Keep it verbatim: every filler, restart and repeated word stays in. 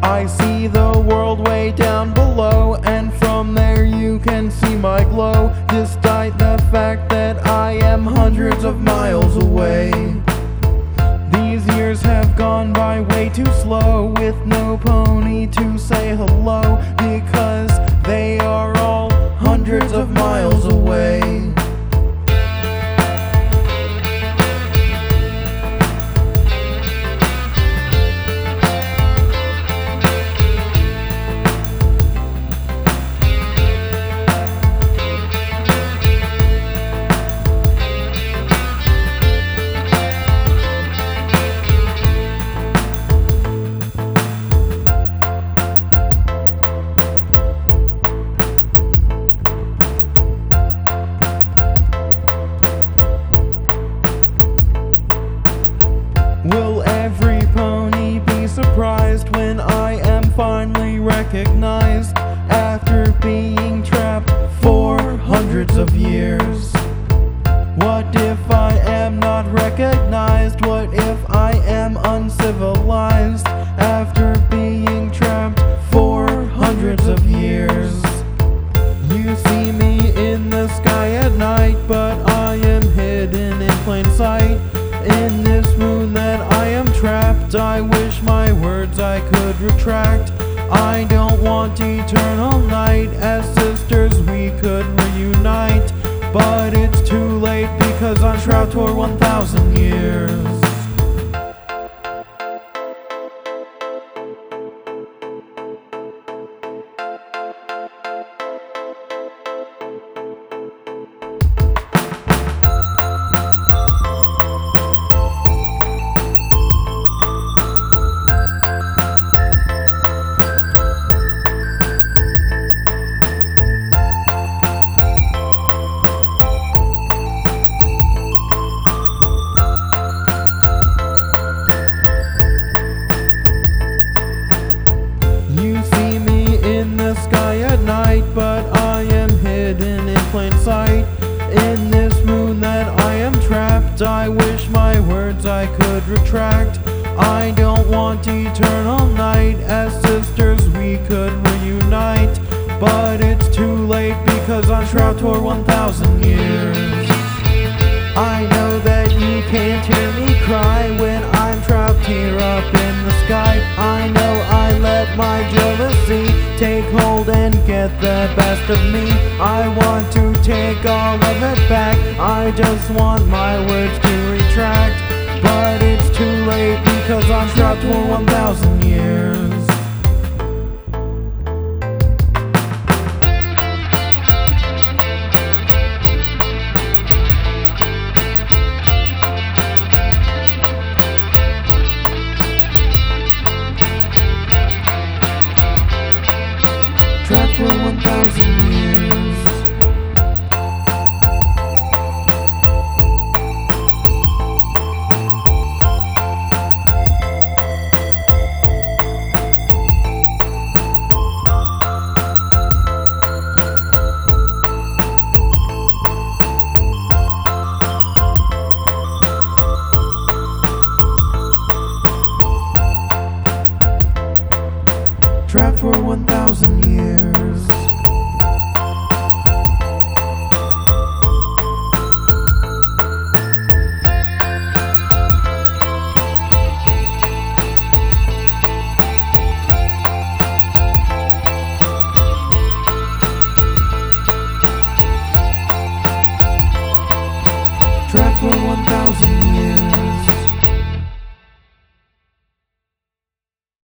I see the world way down below, and from there you can see my glow, despite the fact that I am hundreds of miles away. These years have gone by way too slow, with no pony to say hello, because they are all hundreds of miles away. Will every pony be surprised when I am finally recognized after being trapped for hundreds of years? What if I am not recognized? What if I am uncivilized after being trapped for hundreds of years? You see me in the sky at night, but I am hidden in plain sight. In this moon that I am trapped, I wish my words I could retract. I don't want eternal night, as sisters we could reunite, but it's too late because I'm trapped for one thousand years. But I am hidden in plain sight. In this moon that I am trapped, I wish my words I could retract. I don't want eternal night, as sisters we could reunite, but it's too late because I'm trapped for one thousand years. I know that you can't hear me cry when I'm trapped here up in the sky. I know I let my jealousy take hold and get the best of me. I want to take all of it back, I just want my words to retract, but it's too late because I'm trapped for one thousand years.